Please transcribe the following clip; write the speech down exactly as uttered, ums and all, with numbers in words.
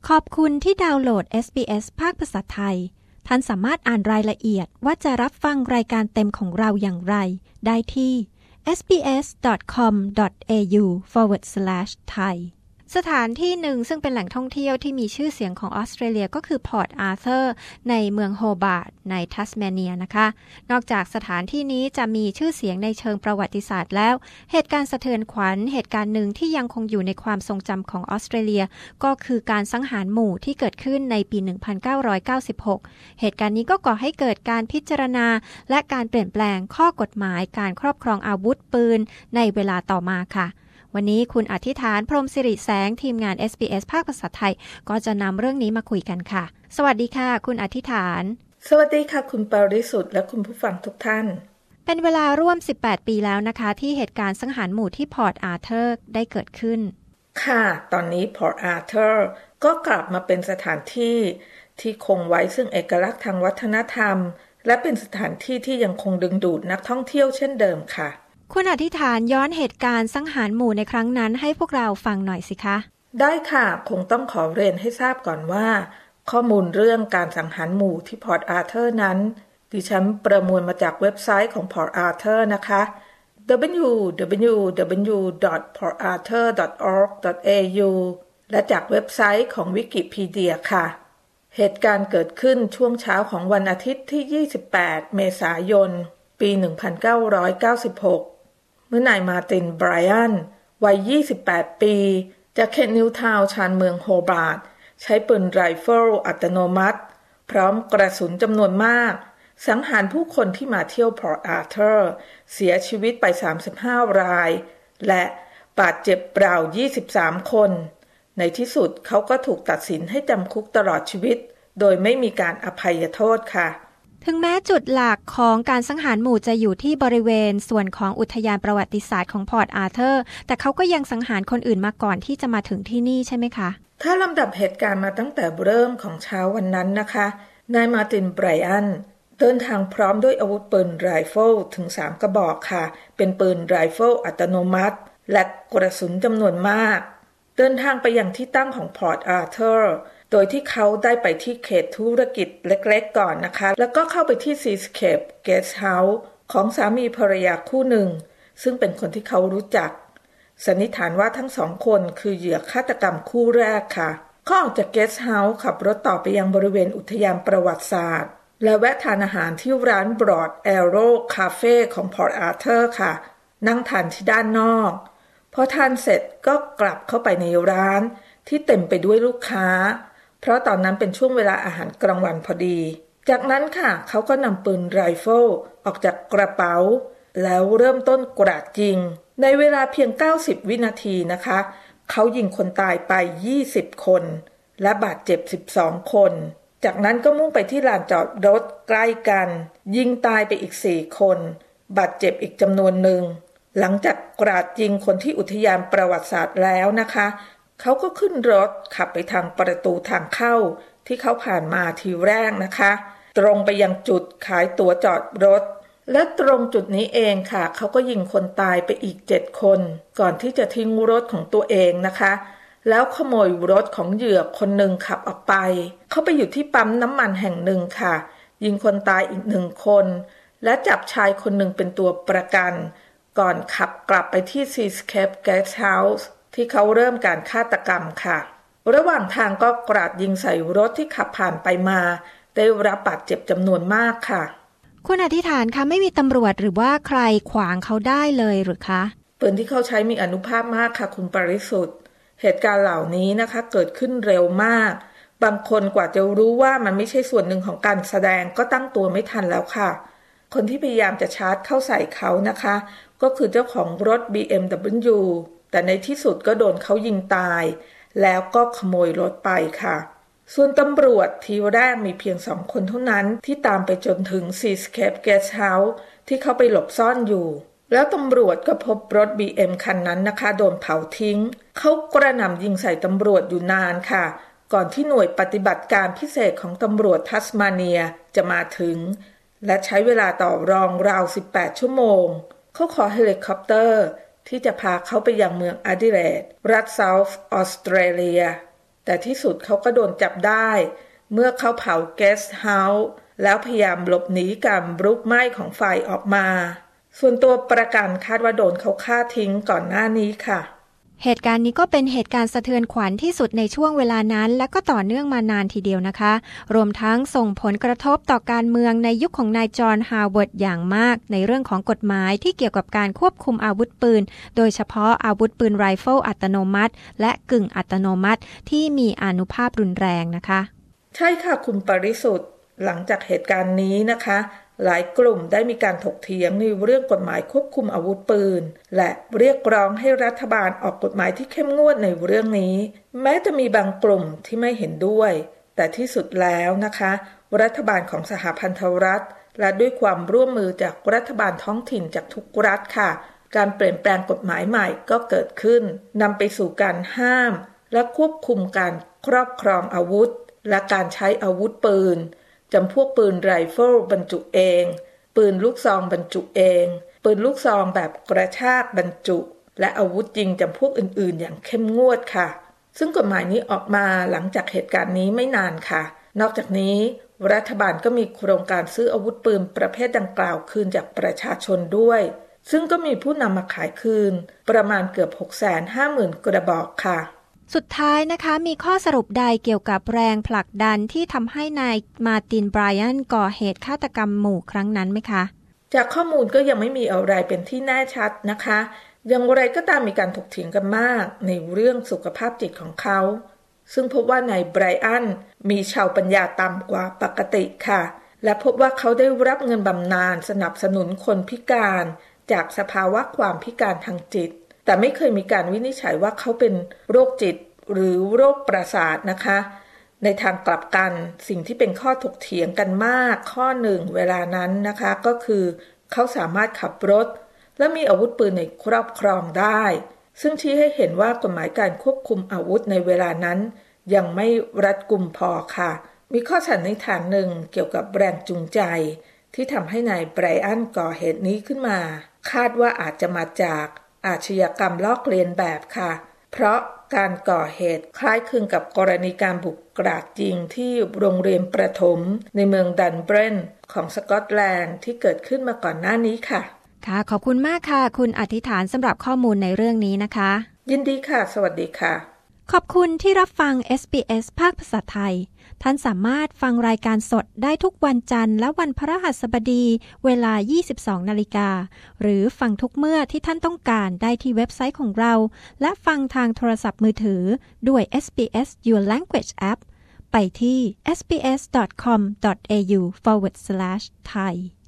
ขอบคุณที่ดาวน์โหลด เอส บี เอส ภาคภาษาไทยท่านสามารถอ่านรายละเอียดว่าจะรับฟังรายการเต็มของเราอย่างไรได้ที่ เอส บี เอส ดอท คอม ดอท เอ ยู สแลช ไทย สถานที่หนึ่งซึ่งเป็นแหล่งท่องเที่ยวที่มีชื่อเสียงของออสเตรเลียก็คือพอร์ตอาร์เธอร์ในเมืองโฮบาร์ตในทัสเมเนียนะคะนอกจากสถานที่นี้จะมีชื่อเสียงในเชิงประวัติศาสตร์แล้วเหตุการณ์สะเทือนขวัญเหตุการณ์หนึ่งที่ยังคงอยู่ในความทรงจำของออสเตรเลียก็คือการสังหารหมู่ที่เกิดขึ้นในปี หนึ่งพันเก้าร้อยเก้าสิบหก เหตุการณ์นี้ก็ก่อให้เกิดการพิจารณาและการเปลี่ยนแปลงข้อกฎหมายการครอบครองอาวุธปืนในเวลาต่อมาค่ะวันนี้คุณอธิษฐานพรหมสิริแสงทีมงาน เอส บี เอส ภาคภาษาไทยก็จะนำเรื่องนี้มาคุยกันค่ะสวัสดีค่ะคุณอธิษฐานสวัสดีค่ะคุณปาริสุทธิ์และคุณผู้ฟังทุกท่านเป็นเวลาร่วมสิบแปดปีแล้วนะคะที่เหตุการณ์สังหารหมู่ที่พอร์ตอาร์เธอร์ได้เกิดขึ้นค่ะตอนนี้พอร์ตอาร์เธอร์ก็กลับมาเป็นสถานที่ที่คงไว้ซึ่งเอกลักษณ์ทางวัฒนธรรมและเป็นสถานที่ที่ยังคงดึงดูดนักท่องเที่ยวเช่นเดิมค่ะคุณอธิษฐานย้อนเหตุการณ์สังหารหมู่ในครั้งนั้นให้พวกเราฟังหน่อยสิคะได้ค่ะคงต้องขอเรียนให้ทราบก่อนว่าข้อมูลเรื่องการสังหารหมู่ที่พอร์ตอาร์เธอร์นั้นดิฉันประมวลมาจากเว็บไซต์ของพอร์ตอาร์เธอร์นะคะ ดับเบิลยู ดับเบิลยู ดับเบิลยู ดอท พอร์ตอาร์เธอร์ ดอท ออร์ก ดอท เอ ยู และจากเว็บไซต์ของวิกิพีเดียค่ะเหตุการณ์เกิดขึ้นช่วงเช้าของวันอาทิตย์ที่ยี่สิบแปดเมษายนปีหนึ่งพันเก้าร้อยเก้าสิบหกเมื่อนายมาร์ติน ไบรอันวัยยี่สิบแปดปีจากเขตนิวทาวน์ชานเมืองโฮบาร์ตใช้ปืนไรเฟิลอัตโนมัติพร้อมกระสุนจำนวนมากสังหารผู้คนที่มาเที่ยวพอร์ตอาร์เธอร์เสียชีวิตไปสามสิบห้ารายและบาดเจ็บราวยี่สิบสามคนในที่สุดเขาก็ถูกตัดสินให้จำคุกตลอดชีวิตโดยไม่มีการอภัยโทษค่ะถึงแม้จุดหลักของการสังหารหมู่จะอยู่ที่บริเวณส่วนของอุทยานประวัติศาสตร์ของพอร์ตอาร์เธอร์แต่เขาก็ยังสังหารคนอื่นมาก่อนที่จะมาถึงที่นี่ใช่ไหมคะถ้าลำดับเหตุการณ์มาตั้งแต่เริ่มของเช้าวันนั้นนะคะนายมาร์ติน ไบรอันเดินทางพร้อมด้วยอาวุธปืนไรเฟิลถึงสามกระบอกค่ะเป็นปืนไรเฟิลอัตโนมัติและกระสุนจำนวนมากเดินทางไปยังที่ตั้งของพอร์ตอาร์เธอร์โดยที่เขาได้ไปที่เขตธุรกิจเล็กๆก่อนนะคะแล้วก็เข้าไปที่ Seascape Guest House ของสามีภรรยาคู่หนึ่งซึ่งเป็นคนที่เขารู้จักสันนิษฐานว่าทั้งสองคนคือเหยื่อฆาตกรรมคู่แรกค่ะเขาออกจาก Guest House ขับรถต่อไปยังบริเวณอุทยานประวัติศาสตร์และแวะทานอาหารที่ร้าน Broad Arrow Cafe ของ Port Arthur ค่ะนั่งทานที่ด้านนอกพอทานเสร็จก็กลับเข้าไปในร้านที่เต็มไปด้วยลูกค้าเพราะตอนนั้นเป็นช่วงเวลาอาหารกลางวันพอดีจากนั้นค่ะเขาก็นำปืนไรเฟิลออกจากกระเป๋าแล้วเริ่มต้นกราดยิงในเวลาเพียงเก้าสิบวินาทีนะคะเขายิงคนตายไปยี่สิบคนและบาดเจ็บสิบสองคนจากนั้นก็มุ่งไปที่ลานจอดรถใกล้กันยิงตายไปอีกสี่คนบาดเจ็บอีกจำนวนหนึ่งหลังจากกราดยิงคนที่อุทยานประวัติศาสตร์แล้วนะคะเขาก็ขึ้นรถขับไปทางประตูทางเข้าที่เขาผ่านมาทีแรกนะคะตรงไปยังจุดขายตั๋วจอดรถและตรงจุดนี้เองค่ะเขาก็ยิงคนตายไปอีกเจ็ดคนก่อนที่จะทิ้งรถของตัวเองนะคะแล้วขโมยรถของเหยื่อคนหนึ่งขับออกไปเขาไปอยู่ที่ปั๊มน้ำมันแห่งหนึ่งค่ะยิงคนตายอีกหนึ่งคนและจับชายคนหนึ่งเป็นตัวประกันก่อนขับกลับไปที่ Seascape Guest House ที่เขาเริ่มการฆาตกรรมค่ะระหว่างทางก็กราดยิงใส่รถที่ขับผ่านไปมาได้รับบาดเจ็บจำนวนมากค่ะคุณอธิษฐานคะไม่มีตำรวจหรือว่าใครขวางเขาได้เลยหรือคะปืนที่เขาใช้มีอานุภาพมากค่ะคุณปริสุทธิ์เหตุการณ์เหล่านี้นะคะเกิดขึ้นเร็วมากบางคนกว่าจะรู้ว่ามันไม่ใช่ส่วนหนึ่งของการแสดงก็ตั้งตัวไม่ทันแล้วค่ะคนที่พยายามจะชาร์จเข้าใส่เขานะคะก็คือเจ้าของรถ บี เอ็ม ดับเบิลยู แต่ในที่สุดก็โดนเขายิงตายแล้วก็ขโมยรถไปค่ะส่วนตำรวจทีแรกมีเพียงสองคนเท่านั้นที่ตามไปจนถึง Seascape Guest House ที่เขาไปหลบซ่อนอยู่แล้วตำรวจก็พบรถ บี เอ็ม คันนั้นนะคะโดนเผาทิ้งเขากระหน่ำยิงใส่ตำรวจอยู่นานค่ะก่อนที่หน่วยปฏิบัติการพิเศษของตำรวจทัสมาเนียจะมาถึงและใช้เวลาต่อรองราวสิบแปดชั่วโมงเขาขอเฮลิคอปเตอร์ที่จะพาเขาไปยังเมืองอดิเลดรัฐเซาท์ออสเตรเลียแต่ที่สุดเขาก็โดนจับได้เมื่อเขาเผาเกสต์เฮาส์แล้วพยายามหลบหนีการลุกไหม้ของไฟออกมาส่วนตัวประกันคาดว่าโดนเขาฆ่าทิ้งก่อนหน้านี้ค่ะเหตุการณ์นี้ก็เป็นเหตุการณ์สะเทือนขวัญที่สุดในช่วงเวลานั้นและก็ต่อเนื่องมานานทีเดียวนะคะรวมทั้งส่งผลกระทบต่อการเมืองในยุคของนายจอห์นฮาวเวิร์ดอย่างมากในเรื่องของกฎหมายที่เกี่ยวกับการควบคุมอาวุธปืนโดยเฉพาะอาวุธปืนไรเฟิลอัตโนมัติและกึ่งอัตโนมัติที่มีอานุภาพรุนแรงนะคะใช่ค่ะคุณปริสุทธิ์หลังจากเหตุการณ์นี้นะคะหลายกลุ่มได้มีการถกเถียงในเรื่องกฎหมายควบคุมอาวุธปืนและเรียกร้องให้รัฐบาลออกกฎหมายที่เข้มงวดในเรื่องนี้แม้จะมีบางกลุ่มที่ไม่เห็นด้วยแต่ที่สุดแล้วนะคะรัฐบาลของสหพันธรัฐและด้วยความร่วมมือจากรัฐบาลท้องถิ่นจากทุกรัฐค่ะการเปลี่ยนแปลงกฎหมายใหม่ก็เกิดขึ้นนำไปสู่การห้ามและควบคุมการครอบครองอาวุธและการใช้อาวุธปืนจำพวกปืนไรเฟิลบรรจุเองปืนลูกซองบรรจุเองปืนลูกซองแบบกระชากบรรจุและอาวุธยิงจำพวกอื่นๆอย่างเข้มงวดค่ะซึ่งกฎหมายนี้ออกมาหลังจากเหตุการณ์นี้ไม่นานค่ะนอกจากนี้รัฐบาลก็มีโครงการซื้ออาวุธปืนประเภทดังกล่าวคืนจากประชาชนด้วยซึ่งก็มีผู้นำมาขายคืนประมาณเกือบ หกแสนห้าหมื่น กระบอกค่ะสุดท้ายนะคะมีข้อสรุปใดเกี่ยวกับแรงผลักดันที่ทำให้นายมาร์ตินไบรอันก่อเหตุฆาตกรรมหมู่ครั้งนั้นไหมคะจากข้อมูลก็ยังไม่มีอะไรเป็นที่แน่ชัดนะคะอย่างไรก็ตามมีการถกเถียงกันมากในเรื่องสุขภาพจิตของเขาซึ่งพบว่านายไบรอันมีชาวปัญญาต่ำกว่าปกติค่ะและพบว่าเขาได้รับเงินบำนาญสนับสนุนคนพิการจากสภาวะความพิการทางจิตแต่ไม่เคยมีการวินิจฉัยว่าเขาเป็นโรคจิตหรือโรคประสาทนะคะในทางกลับกันสิ่งที่เป็นข้อถกเถียงกันมากข้อหนึ่งเวลานั้นนะคะก็คือเขาสามารถขับรถและมีอาวุธปืนในครอบครองได้ซึ่งชี้ให้เห็นว่ากฎหมายการควบคุมอาวุธในเวลานั้นยังไม่รัดกุมพอค่ะมีข้อสันนิษฐานหนึ่งเกี่ยวกับแรงจูงใจที่ทำให้นายไบรอันก่อเหตุนี้ขึ้นมาคาดว่าอาจจะมาจากอาชญากรรมลอกเลียนแบบค่ะเพราะการก่อเหตุคล้ายคลึงกับกรณีการบุกกราดยิงที่โรงเรียนประถมในเมืองดันเบรนของสกอตแลนด์ที่เกิดขึ้นมาก่อนหน้านี้ค่ะค่ะขอบคุณมากค่ะคุณอธิษฐานสำหรับข้อมูลในเรื่องนี้นะคะยินดีค่ะสวัสดีค่ะขอบคุณที่รับฟัง เอส บี เอส ภาคภาษาไทยท่านสามารถฟังรายการสดได้ทุกวันจันทร์และวันพฤหัสบดีเวลา ยี่สิบสองนาฬิกา หรือฟังทุกเมื่อที่ท่านต้องการได้ที่เว็บไซต์ของเราและฟังทางโทรศัพท์มือถือด้วย เอส บี เอส Your Language App ไปที่ เอส บี เอส ดอท คอม ดอท เอ ยู ฟอร์วาร์ด สแลช ไทย